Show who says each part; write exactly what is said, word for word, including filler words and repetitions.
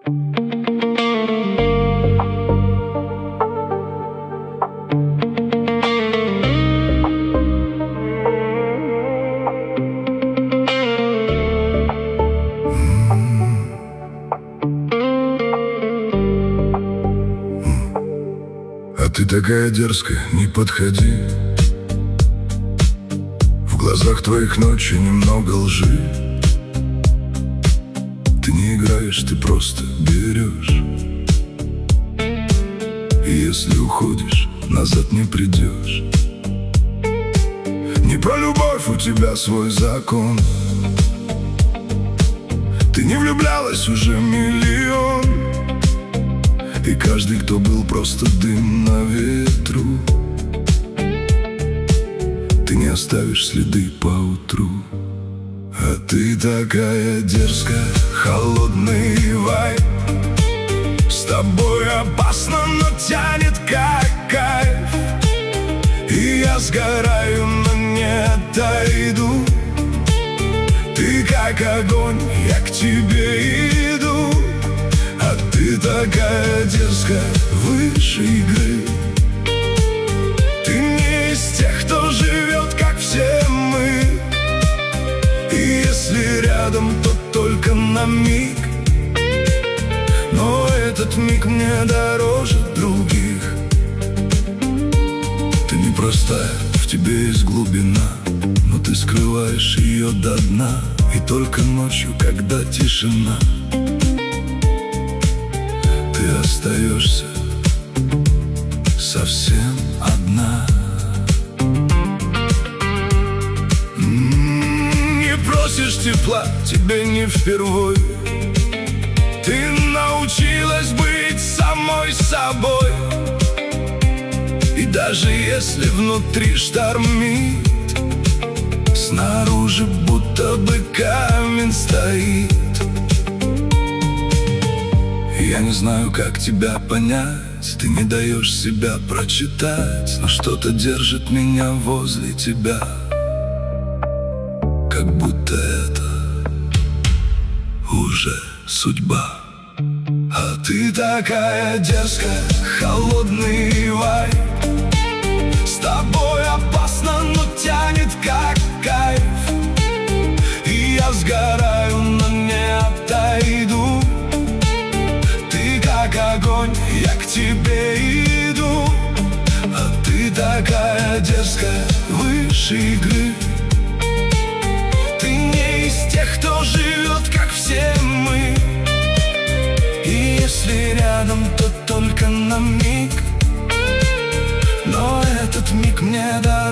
Speaker 1: А ты такая дерзкая, не подходи. В глазах твоих ночи немного лжи. Ты не играешь, ты просто берешь. И если уходишь, назад не придешь. Не про любовь, у тебя свой закон. Ты не влюблялась уже миллион. И каждый, кто был, просто дым на ветру. Ты не оставишь следы поутру. А ты такая дерзкая, холодный вайб. С тобой опасно, но тянет как кайф. И я сгораю, но не отойду. Ты как огонь, я к тебе иду. А ты такая дерзкая, выше игры. Ты не из тех, кто живет, как все мы. И если рядом, то только на миг. Но этот миг мне дороже других. Ты непростая, в тебе есть глубина, но ты скрываешь ее до дна. И только ночью, когда тишина, ты остаешься совсем одна. М-м, не просишь тепла, тебе не впервой. Ты научилась быть самой собой. И даже если внутри штормит, снаружи будто бы камень стоит. Я не знаю, как тебя понять. Ты не даешь себя прочитать, но что-то держит меня возле тебя. Как будто это уже судьба. А ты такая дерзкая, холодный вайб. С тобой опасно, но тянет как кайф. И я сгораю, но не отойду. Ты как огонь, я к тебе иду. А ты такая дерзкая, выше игры. Ты не из тех, кто живет, как все мы. И если рядом, то только на миг. Но этот миг мне дорог.